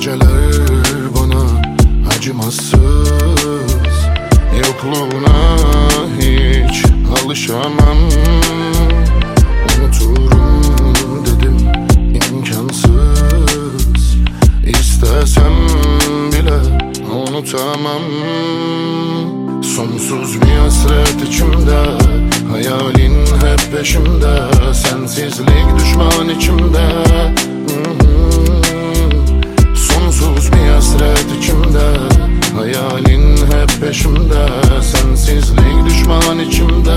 geceler bana acımasız, yokluğuna hiç alışamam. Unuturum dedim, imkansız. İstesem bile unutamam. Sonsuz bir hasret içimde, hayalin hep peşimde. Sensizlik düşman içimde. Sonsuz bir hasret içimde, hayalin hep peşimde. Sensizlik düşman içimde.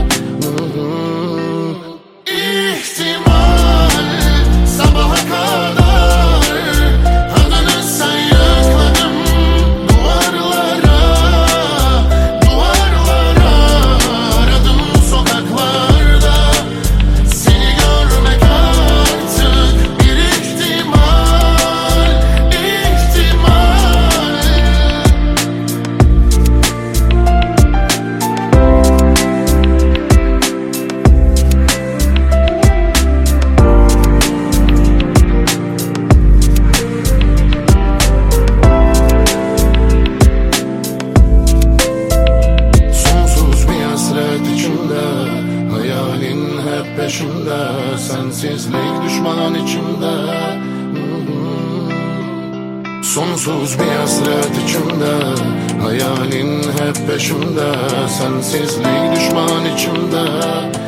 İhtimal sabaha kadar adını sayıkladım duvarlara, duvarlara. Aradım sokaklarda seni görmek artık bir ihtimal, ihtimal. Hayalin hep peşimde, sensizlik düşman içimde. Sonsuz bir hasret içimde, hayalin hep peşimde. Sensizlik düşman içimde.